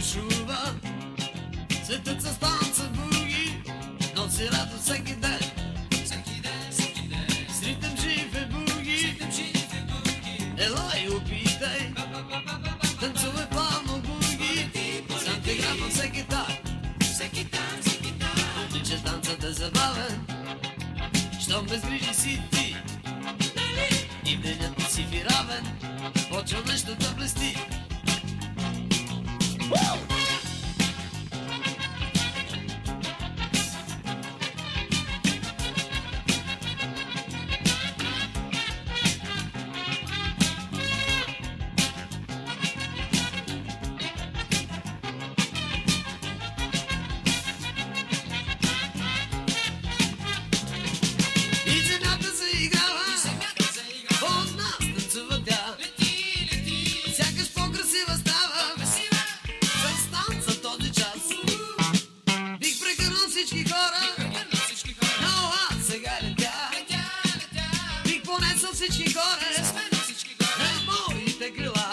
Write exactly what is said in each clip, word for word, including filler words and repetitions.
бушува, светът с танца буги, носи радост всеки ден. Всеки ден, всеки ден. С ритъм жив е буги, елай опитай, танцувай плавно буги, сам те грабвам всеки так. Всеки там, всеки там. Отлича танцът е забавен, щом безгрижи си ти, и в денят не си ви равен, почва нещо да блести. Всички горе, на моите крила.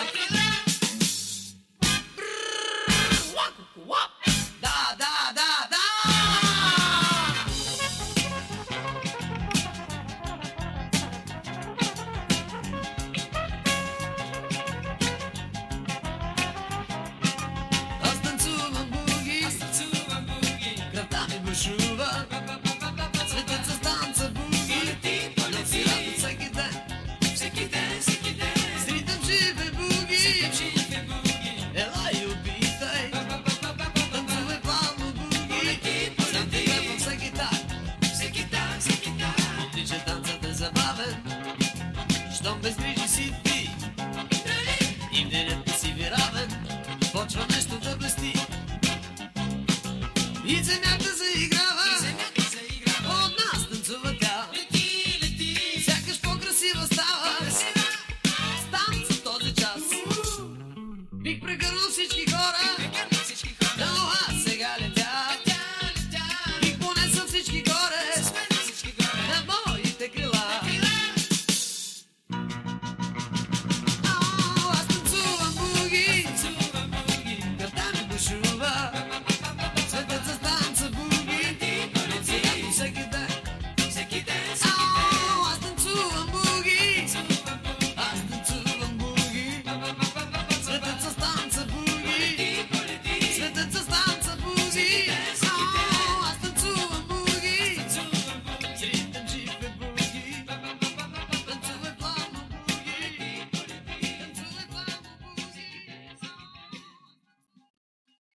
Да, да, да, да. Аз танцувам буги, кръвта ми бушува, светът с танца буги, носи радост всеки ден. Всеки ден, всеки ден. С ритъм жив е буги, елай опитай, танцувай плавно буги, сам те грабвам всеки так. Всеки там, всеки там. Отлича танцът е забавен, щом безгрижи си ти, и в денят не си ви равен, почва нещо да блести. И земята заиграва, от нас танцува тя, сякаш по-красива става. С танца този час бих прекарал